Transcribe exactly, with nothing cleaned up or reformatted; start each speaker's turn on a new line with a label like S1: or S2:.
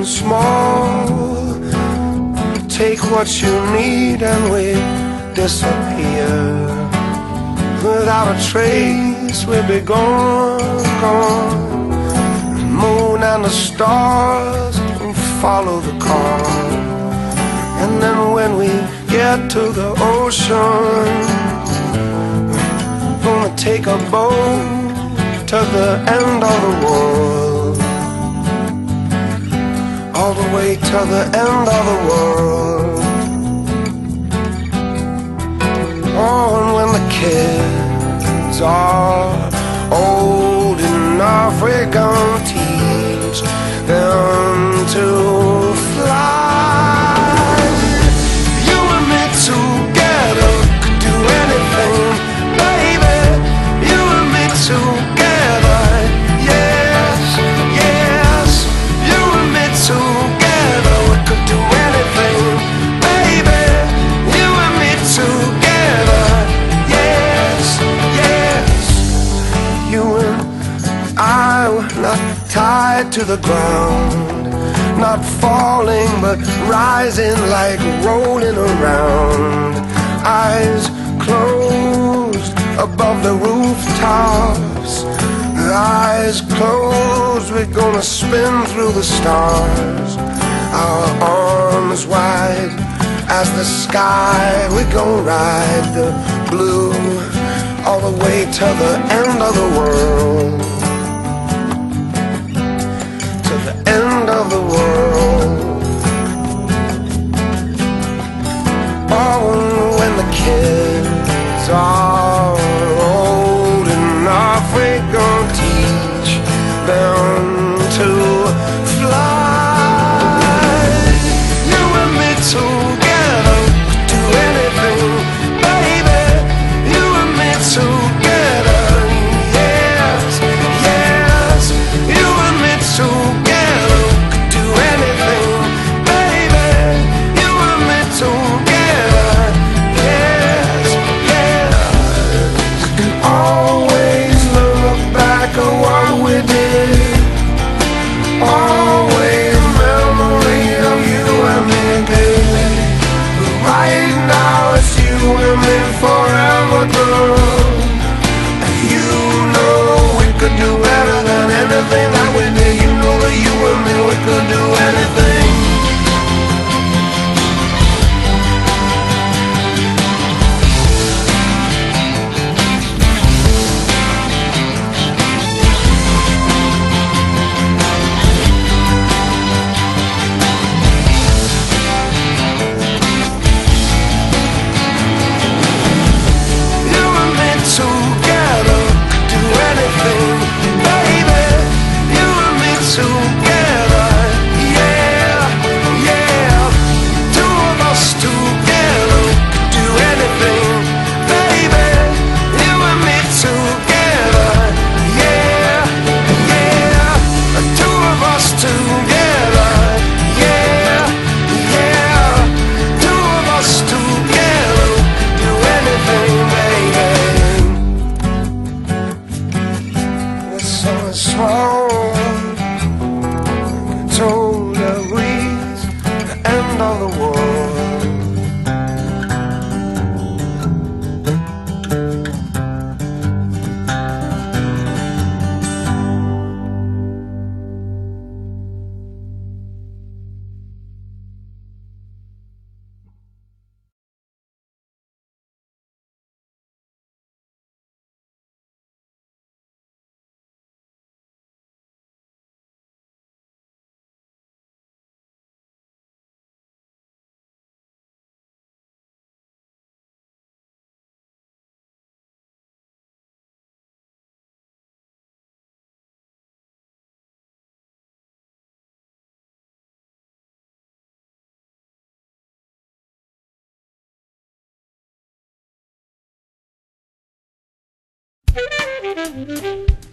S1: something small. Take what you need and we disappear. Without a trace we'll be gone, gone. The moon and the stars will follow the car. And then when we get to the ocean, we're gonna take a boat to the end of the world, all the way to the end of the world. Oh, and when the kids are old enough, we're gonna teach them to fly. You and me together could do anything, baby. You and me together, yes, yes. You and me together, we could do anything, baby. You and me together, yes, yes. You and I were not tied to the ground, not falling but rising like rolling around. Eyes closed above the rooftops, eyes closed, we're gonna spin through the stars. Our arms wide as the sky, we're gonna ride the blue all the way to the end of the world, to the end of the world. Oh, when the kids are old enough, we're gonna teach them to fly. You and me together could do anything, baby. You and me together, yes, yes. You and me together could do anything, baby. You and me together, yes, yes. We can always look back at what we did, always memory of you and me, baby. But right now it's you and me forever, girl. And you know we could do better than anything that we did. You know that you and me, we could do anything. You and me together could do anything, baby. You and me together, yeah, yeah. Two of us together could do anything, baby. You and me together, yeah, yeah. Two of us together, yeah, yeah. Two of us together could do anything, baby. The sun is small, told that we's the end of the world.
S2: Thank you.